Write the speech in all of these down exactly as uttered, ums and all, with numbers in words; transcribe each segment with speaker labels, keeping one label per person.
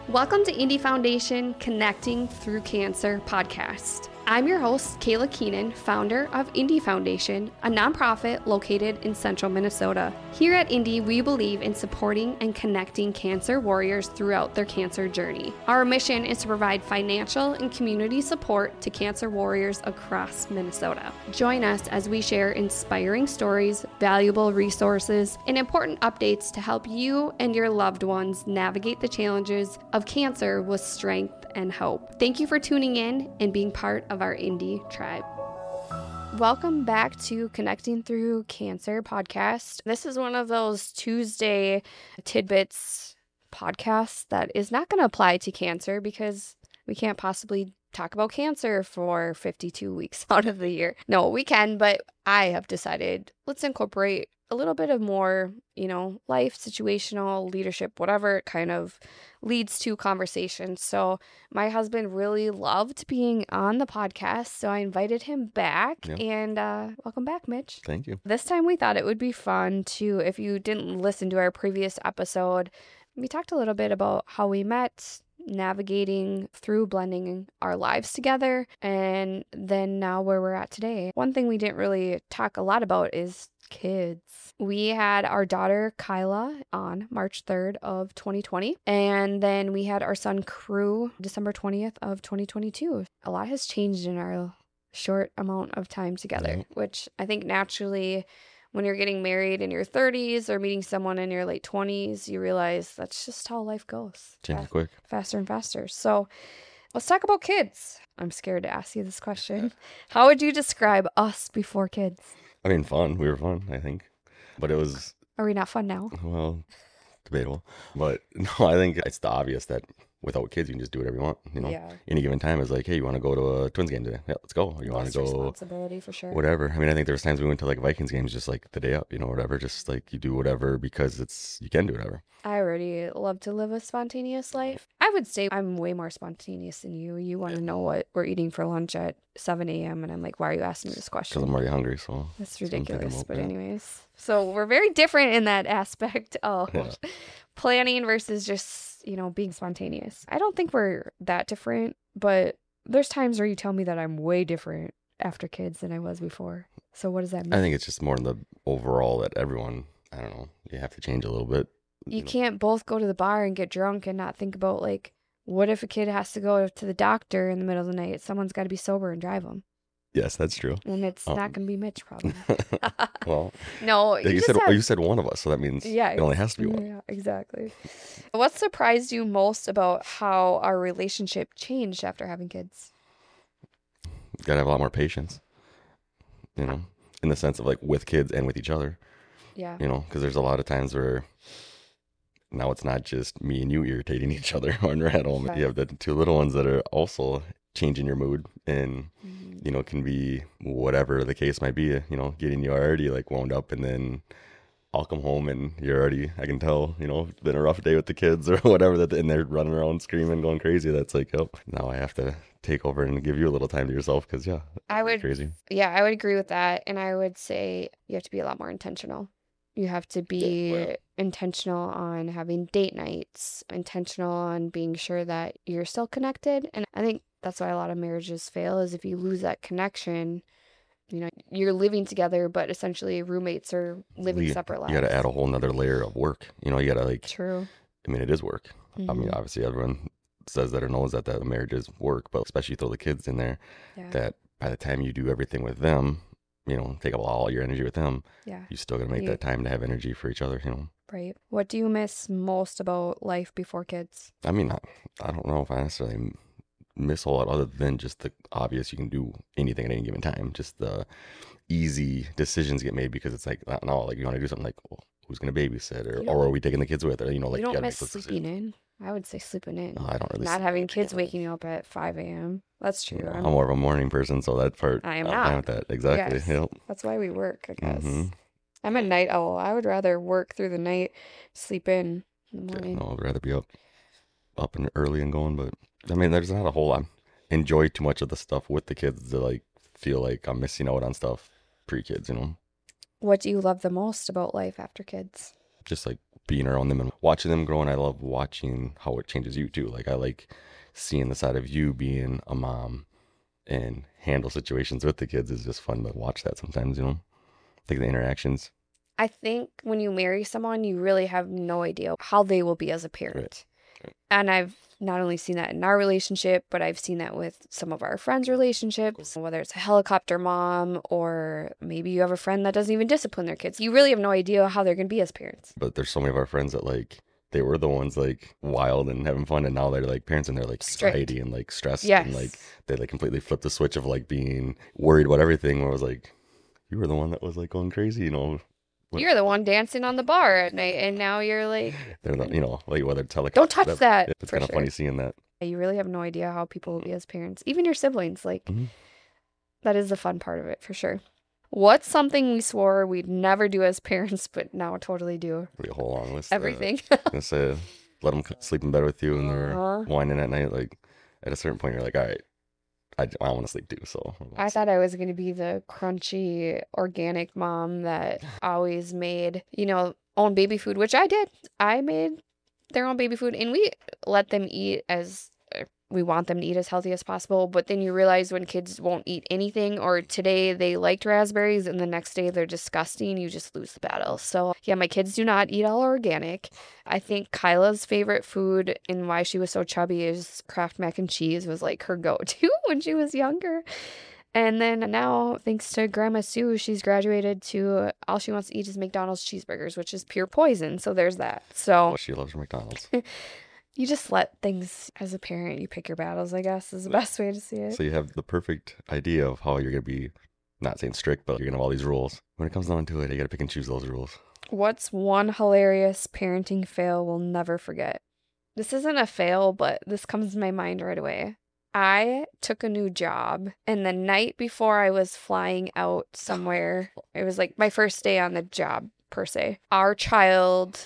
Speaker 1: Welcome to Indie Foundation Connecting Through Cancer podcast. I'm your host, Kayla Keenan, founder of Indie Foundation, a nonprofit located in central Minnesota. Here at Indie, we believe in supporting and connecting cancer warriors throughout their cancer journey. Our mission is to provide financial and community support to cancer warriors across Minnesota. Join us as we share inspiring stories, valuable resources, and important updates to help you and your loved ones navigate the challenges of cancer with strength and hope. Thank you for tuning in and being part of our Indie tribe. Welcome back to Connecting Through Cancer podcast. This is one of those Tuesday tidbits podcasts that is not going to apply to cancer because we can't possibly talk about cancer for fifty-two weeks out of the year. No, we can, but I have decided let's incorporate a little bit of more, you know, life, situational, leadership, whatever it kind of leads to conversation. So my husband really loved being on the podcast, so I invited him back. Yep. And uh, welcome back, Mitch.
Speaker 2: Thank you.
Speaker 1: This time we thought it would be fun to, if you didn't listen to our previous episode, we talked a little bit about how we met, navigating through blending our lives together, and then now where we're at today. One thing we didn't really talk a lot about is kids. We had our daughter Kyla on March third of twenty twenty, and then we had our son Crew December twentieth of twenty twenty-two. A lot has changed in our short amount of time together, mm-hmm. which I think naturally when you're getting married in your thirties or meeting someone in your late twenties, you realize that's just how life goes.
Speaker 2: Changes Fast, quick.
Speaker 1: Faster and faster. So let's talk about kids. I'm scared to ask you this question. How would you describe us before kids?
Speaker 2: I mean, fun. We were fun, I think. But it was...
Speaker 1: Are we not fun now?
Speaker 2: Well, debatable. But no, I think it's the obvious that without kids, you can just do whatever you want. You know, yeah. Any given time is like, hey, you want to go to a Twins game today? Yeah, let's go. You want to go...
Speaker 1: responsibility for sure.
Speaker 2: Whatever. I mean, I think there was times we went to like Vikings games just like the day up, you know, whatever. Just like you do whatever because it's, you can do whatever.
Speaker 1: I already love to live a spontaneous life. I would say I'm way more spontaneous than you. You want to know what we're eating for lunch at seven a.m. and I'm like, why are you asking me this question?
Speaker 2: Because I'm already hungry, so...
Speaker 1: That's ridiculous, but anyways. So we're very different in that aspect of yeah. planning versus just, you know, being spontaneous. I don't think we're that different, but there's times where you tell me that I'm way different after kids than I was before. So what does that mean?
Speaker 2: I think it's just more in the overall that everyone, I don't know, you have to change a little bit.
Speaker 1: You can't both go to the bar and get drunk and not think about, like, what if a kid has to go to the doctor in the middle of the night? Someone's got to be sober and drive them.
Speaker 2: Yes, that's true.
Speaker 1: And it's um, not going to be Mitch, probably.
Speaker 2: Well,
Speaker 1: no,
Speaker 2: you, you said have... you said one of us, so that means yeah, it only has to be one.
Speaker 1: Yeah, exactly. What surprised you most about how our relationship changed after having kids?
Speaker 2: You got to have a lot more patience, you know, in the sense of like with kids and with each other.
Speaker 1: Yeah.
Speaker 2: You know, because there's a lot of times where now it's not just me and you irritating each other when we're at home. Right. You have the two little ones that are also changing your mood and, mm-hmm. you know, can be whatever the case might be, you know, getting you already like wound up, and then I'll come home and you're already, I can tell, you know, it's been a rough day with the kids or whatever, that and they're running around screaming, going crazy. That's like, oh, now I have to take over and give you a little time to yourself because, yeah,
Speaker 1: I would,
Speaker 2: crazy.
Speaker 1: Yeah, I would agree with that. And I would say you have to be a lot more intentional. You have to be yeah, well. intentional on having date nights, intentional on being sure that you're still connected. And I think that's why a lot of marriages fail, is if you lose that connection, you know, you're living together, but essentially roommates are living
Speaker 2: you,
Speaker 1: separate lives.
Speaker 2: You got to add a whole nother layer of work. You know, you got to like...
Speaker 1: True.
Speaker 2: I mean, it is work. Mm-hmm. I mean, obviously everyone says that or knows that, that marriage is work, but especially throw the kids in there, yeah. that by the time you do everything with them, you know, take up all your energy with them, yeah, you still gotta make you, that time to have energy for each other, you know.
Speaker 1: Right. What do you miss most about life before kids?
Speaker 2: I mean, I, I don't know if I necessarily miss a lot other than just the obvious, you can do anything at any given time. Just the easy decisions get made because it's like, no, like you want to do something like, well, who's gonna babysit, or, or are we taking the kids with, or, you know, like
Speaker 1: you don't
Speaker 2: you
Speaker 1: miss sleeping in. I would say sleeping in.
Speaker 2: No, I don't really.
Speaker 1: Not having kids waking you up at five a.m. That's true.
Speaker 2: No, I'm, I'm more of a morning person, so that part
Speaker 1: I am
Speaker 2: I'm
Speaker 1: not.
Speaker 2: fine with that. Exactly.
Speaker 1: Yes.
Speaker 2: Yep.
Speaker 1: That's why we work, I guess.
Speaker 2: Mm-hmm.
Speaker 1: I'm a night owl. I would rather work through the night, sleep in in the morning.
Speaker 2: Yeah, no, I'd rather be up, up and early and going. But I mean, there's not a whole lot. Enjoy too much of the stuff with the kids to like feel like I'm missing out on stuff pre-kids. You know.
Speaker 1: What do you love the most about life after kids?
Speaker 2: Just like being around them and watching them grow. And I love watching how it changes you too. Like I like seeing the side of you being a mom and handle situations with the kids. Is just fun to watch that sometimes, you know, like the interactions.
Speaker 1: I think when you marry someone, you really have no idea how they will be as a parent.
Speaker 2: Right. Right.
Speaker 1: And I've not only seen that in our relationship, but I've seen that with some of our friends' relationships, whether it's a helicopter mom or maybe you have a friend that doesn't even discipline their kids. You really have no idea how they're going to be as parents.
Speaker 2: But there's so many of our friends that like, they were the ones like wild and having fun, and now they're like parents and they're like
Speaker 1: Strict.
Speaker 2: anxiety and like stressed.
Speaker 1: Yes.
Speaker 2: And like they like completely flipped the switch of like being worried about everything, where I was like, you were the one that was like going crazy, you know. What?
Speaker 1: You're the one dancing on the bar at night, and now you're like,
Speaker 2: they're not, you know, like whether it's like,
Speaker 1: don't touch that. that
Speaker 2: it's kind of
Speaker 1: sure.
Speaker 2: funny seeing that.
Speaker 1: You really have no idea how people will be as parents, even your siblings. Like,
Speaker 2: mm-hmm.
Speaker 1: That is the fun part of it for sure. What's something we swore we'd never do as parents, but now totally do?
Speaker 2: A whole long list.
Speaker 1: Everything.
Speaker 2: Uh, I'm gonna say, let them sleep in bed with you, and they're
Speaker 1: uh-huh.
Speaker 2: whining at night. Like at a certain point, you're like, all right, I, I want to sleep too. So
Speaker 1: I thought I was going to be the crunchy, organic mom that always made, you know, own baby food, which I did. I made their own baby food, and we let them eat as we want them to eat as healthy as possible. But then you realize when kids won't eat anything, or today they liked raspberries and the next day they're disgusting, you just lose the battle. So yeah, my kids do not eat all organic. I think Kyla's favorite food and why she was so chubby is Kraft mac and cheese was like her go-to when she was younger. And then now, thanks to Grandma Sue, she's graduated to all she wants to eat is McDonald's cheeseburgers, which is pure poison. So there's that. So
Speaker 2: oh, she loves McDonald's.
Speaker 1: You just let things, as a parent, you pick your battles, I guess, is the best way to see it.
Speaker 2: So you have the perfect idea of how you're going to be, not saying strict, but you're going to have all these rules. When it comes down to it, you got to pick and choose those rules.
Speaker 1: What's one hilarious parenting fail we'll never forget? This isn't a fail, but this comes to my mind right away. I took a new job, and the night before I was flying out somewhere, it was like my first day on the job, per se. Our child,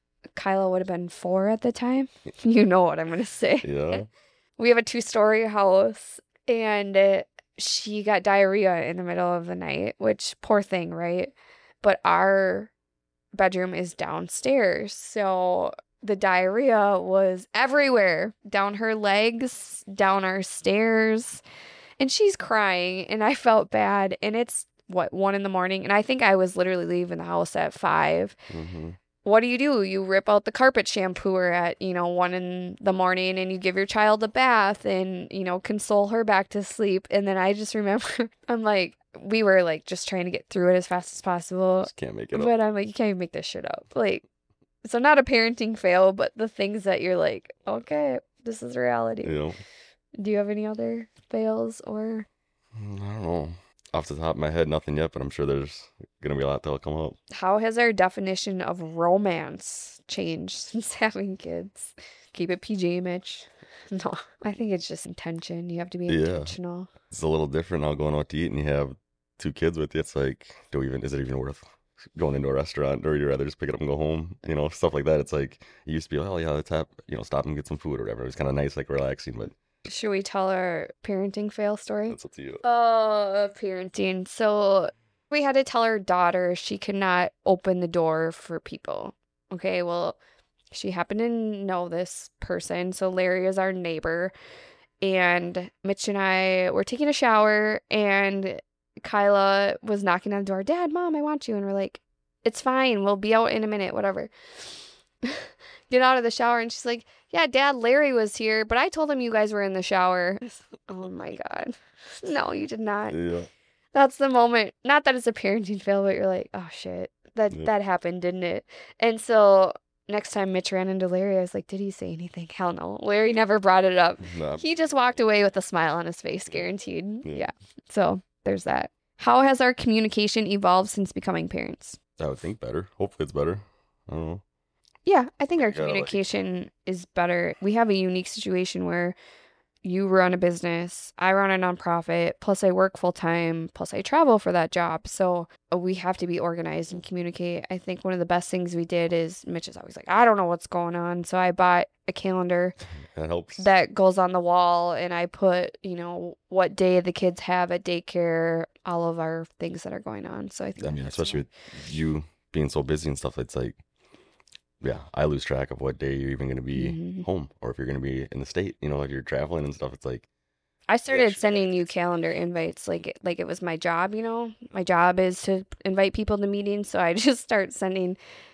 Speaker 1: Kyla would have been four at the time. You know what I'm going to say.
Speaker 2: Yeah.
Speaker 1: We have a two-story house, and uh, she got diarrhea in the middle of the night, which, poor thing, right? But our bedroom is downstairs, so the diarrhea was everywhere, down her legs, down our stairs, and she's crying, and I felt bad, and it's, what, one in the morning, and I think I was literally leaving the house at five.
Speaker 2: Mm-hmm.
Speaker 1: What do you do? You rip out the carpet shampooer at, you know, one in the morning, and you give your child a bath and, you know, console her back to sleep, and then I just remember, I'm like, we were, like, just trying to get through it as fast as possible,
Speaker 2: just can't make it up.
Speaker 1: But I'm like, you can't even make this shit up, like, so not a parenting fail, but the things that you're like, okay, this is reality.
Speaker 2: Yeah.
Speaker 1: Do you have any other fails or?
Speaker 2: I don't know. Off the top of my head, nothing yet, but I'm sure there's going to be a lot that'll come up.
Speaker 1: How has our definition of romance changed since having kids? Keep it P G, Mitch. No, I think it's just intention. You have to be
Speaker 2: Yeah.
Speaker 1: intentional.
Speaker 2: It's a little different now going out to eat and you have two kids with you. It's like, do we even, is it even worth going into a restaurant, or would you rather just pick it up and go home? You know, stuff like that. It's like, it used to be, oh yeah, let's have, you know, stop and get some food or whatever. It was kind of nice, like relaxing, but.
Speaker 1: Should we tell our parenting fail story?
Speaker 2: That's up to you.
Speaker 1: Oh, parenting. So we had to tell our daughter she could not open the door for people. Okay, well, she happened to know this person. So Larry is our neighbor. And Mitch and I were taking a shower, and Kyla was knocking on the door. Dad, Mom, I want you. And we're like, it's fine. We'll be out in a minute, whatever. Get out of the shower, and she's like, yeah, Dad, Larry was here, but I told him you guys were in the shower. Oh my God. No, you did not.
Speaker 2: Yeah.
Speaker 1: That's the moment. Not that it's a parenting fail, but you're like, oh shit, that
Speaker 2: Yeah.
Speaker 1: that happened, didn't it? And so next time Mitch ran into Larry, I was like, did he say anything? Hell no. Larry never brought it up.
Speaker 2: Nah,
Speaker 1: He just walked away with a smile on his face, guaranteed.
Speaker 2: Yeah.
Speaker 1: Yeah. So there's that. How has our communication evolved since becoming parents?
Speaker 2: I would think better. Hopefully it's better. I don't know.
Speaker 1: Yeah, I think our
Speaker 2: Yeah, like-
Speaker 1: communication is better. We have a unique situation where you run a business, I run a nonprofit, plus I work full time, plus I travel for that job. So we have to be organized and communicate. I think one of the best things we did is Mitch is always like, I don't know what's going on. So I bought a calendar
Speaker 2: That helps.
Speaker 1: that goes on the wall, and I put, you know, what day the kids have at daycare, all of our things that are going on. So I think
Speaker 2: I mean,
Speaker 1: that's
Speaker 2: especially with you being so busy and stuff, it's like, yeah, I lose track of what day you're even going to be
Speaker 1: Mm-hmm.
Speaker 2: home, or if you're going to be in the state. You know, if you're traveling and stuff, it's like
Speaker 1: I started
Speaker 2: sure.
Speaker 1: sending you calendar invites like like it was my job, you know. My job is to invite people to meetings, so I just start sending.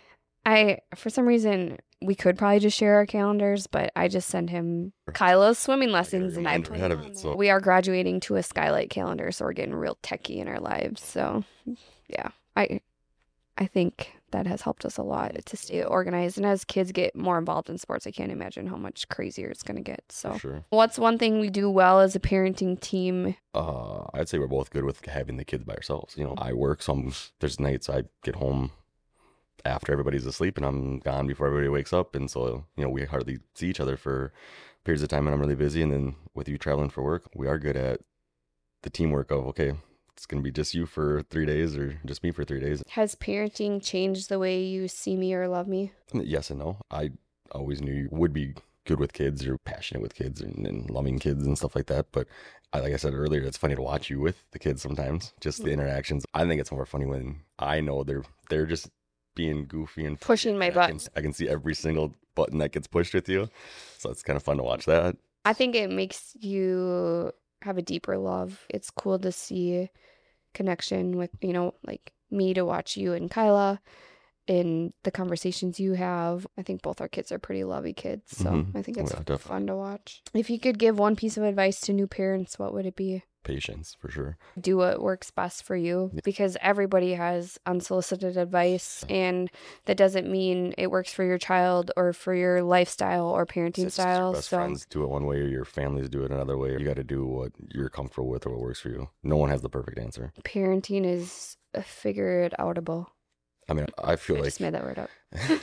Speaker 1: I for some reason we could probably just share our calendars, but I just send him Kyla's swimming lessons, and I
Speaker 2: reminder
Speaker 1: put
Speaker 2: ahead
Speaker 1: it
Speaker 2: of
Speaker 1: on
Speaker 2: it,
Speaker 1: there.
Speaker 2: so-
Speaker 1: We are graduating to a Skylight calendar, so we're getting real techie in our lives. So, yeah, I I think that has helped us a lot to stay organized. And as kids get more involved in sports, I can't imagine how much crazier it's going to get. So,
Speaker 2: For sure.
Speaker 1: what's one thing we do well as a parenting team?
Speaker 2: Uh, I'd say we're both good with having the kids by ourselves. You know, I work, so I'm, there's nights I get home after everybody's asleep and I'm gone before everybody wakes up. And so, you know, we hardly see each other for periods of time and I'm really busy. And then with you traveling for work, we are good at the teamwork of, okay, it's going to be just you for three days or just me for three days.
Speaker 1: Has parenting changed the way you see me or love me?
Speaker 2: Yes and no. I always knew you would be good with kids or passionate with kids and, and loving kids and stuff like that. But I, like I said earlier, it's funny to watch you with the kids sometimes, just the interactions. I think it's more funny when I know they're they're just being goofy and
Speaker 1: pushing my
Speaker 2: and I can,
Speaker 1: buttons.
Speaker 2: I can see every single button that gets pushed with you. So it's kind of fun to watch that.
Speaker 1: I think it makes you have a deeper love. It's cool to see connection with, you know, like me to watch you and Kyla in the conversations you have. I think both our kids are pretty lovey kids. So
Speaker 2: Mhm.
Speaker 1: I think it's
Speaker 2: Yeah, definitely.
Speaker 1: fun to watch. If you could give one piece of advice to new parents, what would it be?
Speaker 2: Patience, for sure.
Speaker 1: Do what works best for you, because everybody has unsolicited advice, and that doesn't mean it works for your child or for your lifestyle or parenting
Speaker 2: It's
Speaker 1: style.
Speaker 2: Your best
Speaker 1: So
Speaker 2: friends do it one way or your families do it another way. You got to do what you're comfortable with or what works for you. No one has the perfect answer.
Speaker 1: parenting is a figure it outable.
Speaker 2: I mean, I feel
Speaker 1: I
Speaker 2: like
Speaker 1: just made that word up.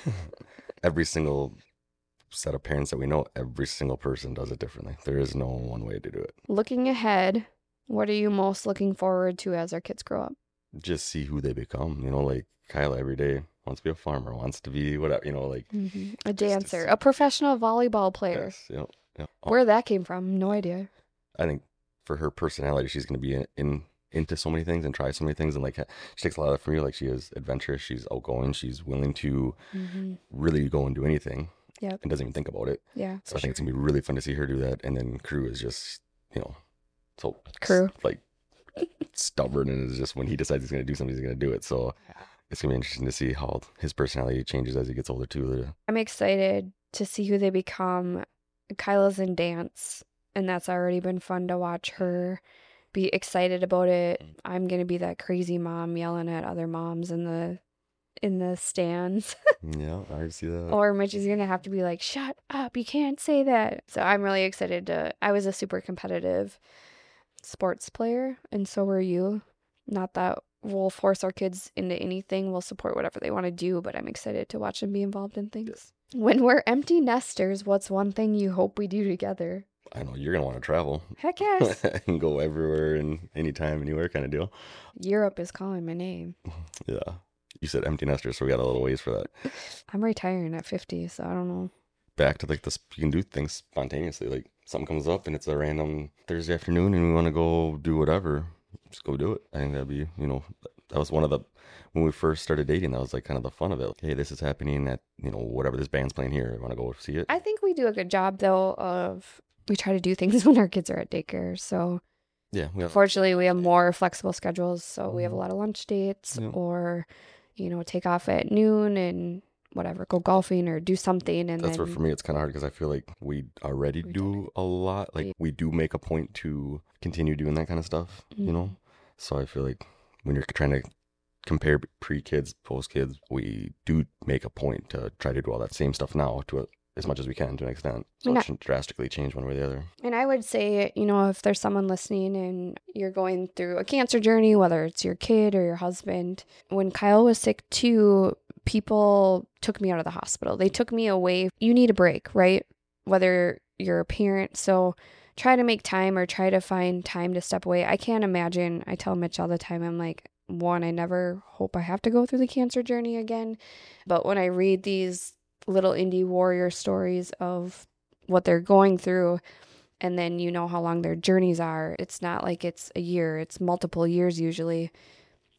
Speaker 2: every single set of parents that we know, every single person does it differently. There is no one way to do it.
Speaker 1: Looking ahead, what are you most looking forward to as our kids grow up?
Speaker 2: Just see who they become. You know, like Kyla every day wants to be a farmer, wants to be whatever, you know, like
Speaker 1: Mm-hmm. A
Speaker 2: just to
Speaker 1: dancer,
Speaker 2: see-
Speaker 1: a professional volleyball player.
Speaker 2: Yes, yep, yep.
Speaker 1: Where that came from, no idea.
Speaker 2: I think for her personality, she's going to be in, in into so many things and try so many things, and like she takes a lot of that from you. Like she is adventurous, she's outgoing, she's willing to
Speaker 1: Mm-hmm.
Speaker 2: really go and do anything.
Speaker 1: Yep.
Speaker 2: And doesn't even think about it.
Speaker 1: Yeah.
Speaker 2: So I think it's gonna be really fun to see her do that. And then Crew is just, you know, so
Speaker 1: Crew.
Speaker 2: like stubborn, and is just when he decides he's gonna do something, he's gonna do it. So it's gonna be interesting to see how his personality changes as he gets older too.
Speaker 1: I'm excited to see who they become. Kyla's in dance, and that's already been fun to watch her be excited about it. I'm gonna be that crazy mom yelling at other moms in the in the stands.
Speaker 2: Yeah, I already see that.
Speaker 1: Or Mitch is gonna have to be like, shut up, you can't say that. So I'm really excited to I was a super competitive sports player, and so were you. Not that we'll force our kids into anything. We'll support whatever they want to do, but I'm excited to watch them be involved in things.
Speaker 2: Yes.
Speaker 1: When we're empty nesters, what's one thing you hope we do together?
Speaker 2: I know you're gonna want to travel.
Speaker 1: Heck yes.
Speaker 2: And go everywhere and anytime, anywhere kind of deal.
Speaker 1: Europe is calling my name.
Speaker 2: Yeah. You said empty nester, so we got a little ways for that.
Speaker 1: I'm retiring at fifty, so I don't know.
Speaker 2: Back to like this, you can do things spontaneously. Like something comes up and it's a random Thursday afternoon and we want to go do whatever. Just go do it. I think that'd be, you know, that was one of the, when we first started dating, that was like kind of the fun of it. Like, hey, this is happening at, you know, whatever this band's playing here. I want to go see it.
Speaker 1: I think we do a good job, though, of we try to do things when our kids are at daycare. So
Speaker 2: Yeah. We have,
Speaker 1: fortunately, we have more flexible schedules. So we have a
Speaker 2: Mhm.
Speaker 1: lot of lunch dates
Speaker 2: Yeah.
Speaker 1: or, you know, take off at noon and whatever, go golfing or do something. And
Speaker 2: that's
Speaker 1: then
Speaker 2: where for me it's kind of hard because I feel like we already
Speaker 1: We
Speaker 2: do a lot. Like
Speaker 1: Yeah.
Speaker 2: we do make a point to continue doing that kind of stuff, you
Speaker 1: Mhm.
Speaker 2: know? So I feel like when you're trying to compare pre-kids, post-kids, we do make a point to try to do all that same stuff now to a, as much as we can to an extent. So
Speaker 1: And
Speaker 2: it
Speaker 1: I-
Speaker 2: shouldn't drastically change one way or the other.
Speaker 1: And I would say, you know, if there's someone listening and you're going through a cancer journey, whether it's your kid or your husband, when Kyle was sick too, people took me out of the hospital. They took me away. You need a break, right? Whether you're a parent. So try to make time or try to find time to step away. I can't imagine. I tell Mitch all the time, I'm like, one, I never hope I have to go through the cancer journey again. But when I read these little indie warrior stories of what they're going through, and then you know how long their journeys are, it's not like it's a year, it's multiple years usually.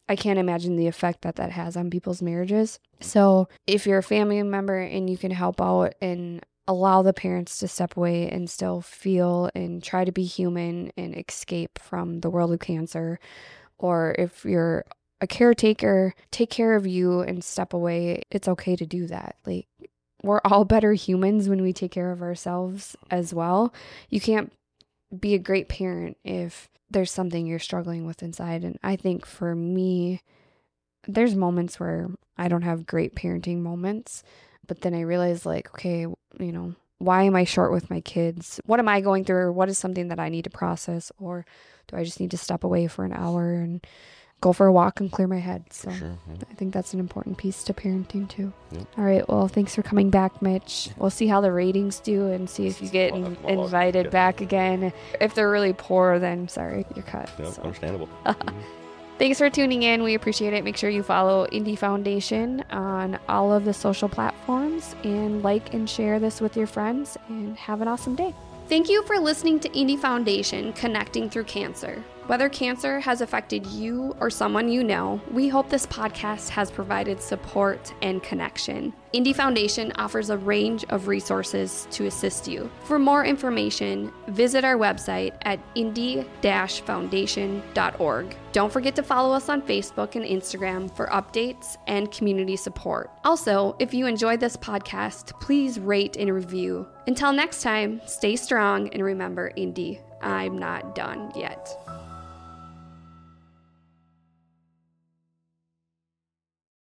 Speaker 1: I can't imagine the effect that that has on people's marriages. So if you're a family member and you can help out and allow the parents to step away and still feel and try to be human and escape from the world of cancer, or if you're a caretaker, take care of you and step away, it's okay to do that. Like, we're all better humans when we take care of ourselves as well. You can't be a great parent if there's something you're struggling with inside. And I think for me, there's moments where I don't have great parenting moments, but then I realize, like, okay, you know, why am I short with my kids? What am I going through? Or what is something that I need to process? Or do I just need to step away for an hour and go for a walk and clear my head? So sure, yeah. I think that's an important piece to parenting too. Yep. All right. Well, thanks for coming back, Mitch. We'll see how the ratings do and see if you get in, invited back again. If they're really poor, then sorry, you're cut.
Speaker 2: Yep,
Speaker 1: so.
Speaker 2: Understandable. Mm-hmm.
Speaker 1: Thanks for tuning in. We appreciate it. Make sure you follow Indie Foundation on all of the social platforms and like and share this with your friends, and have an awesome day. Thank you for listening to Indie Foundation, Connecting Through Cancer. Whether cancer has affected you or someone you know, we hope this podcast has provided support and connection. Indie Foundation offers a range of resources to assist you. For more information, visit our website at indie dash foundation dot org. Don't forget to follow us on Facebook and Instagram for updates and community support. Also, if you enjoyed this podcast, please rate and review. Until next time, stay strong and remember, Indie, I'm not done yet.